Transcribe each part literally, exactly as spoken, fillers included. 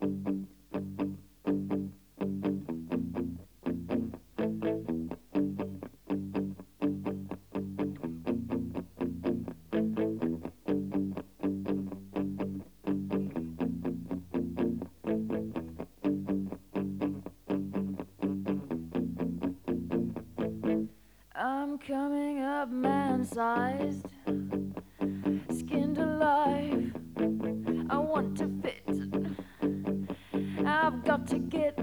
I'm coming up man-sized, skinned alive. I want to fit. I've got to get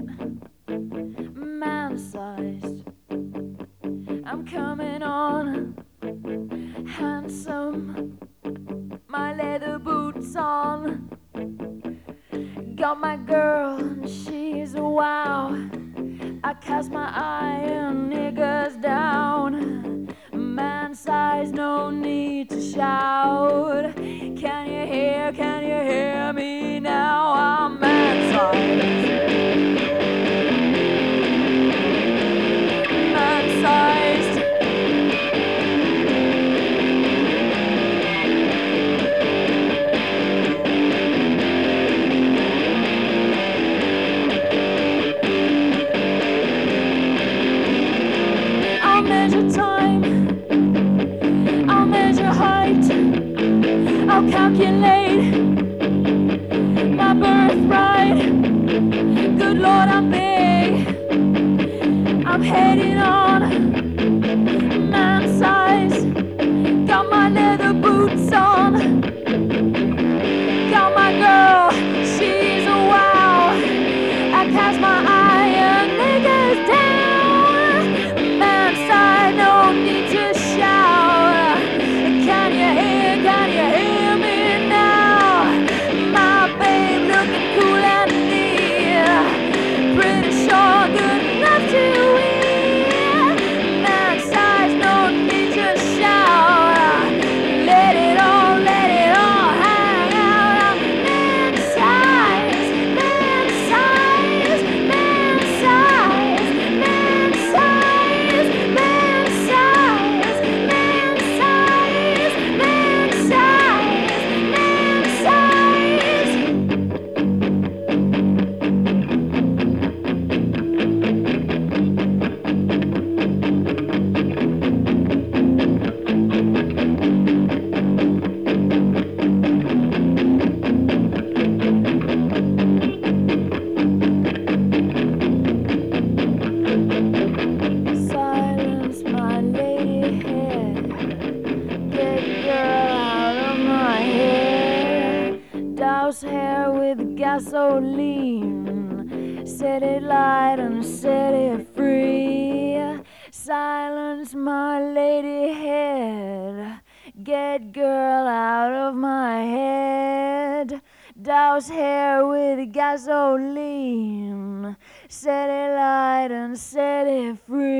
man-sized. I'm coming on handsome, my leather boots on. Got my girl, she's a wow. I cast my eye on niggas down. Man size, no need to shout. Can you hear, can you hear me now? I'm man sized. Man sized. I'll measure time, I'll measure height, I'll calculate my birthright. Good Lord, I'm big, I'm heading on man size. Got my leather boots on, got my girl, she's a wow. I cast my eye on niggas down. Man side, no need to shout. Can you hear, can you hear me now? My babe looking cool and neat, pretty sure good enough to eat. Man size, no need to shout. Let it all, let it all hang out. Man size, man size, man size, man size, man size, man size, man size, man size. Silence, my lady head. Get girl out of my hair. Douse hair with gasoline. Set it light and set it free. Silence, my lady head. Get girl out of my head. Douse hair with gasoline. Set it light and set it free.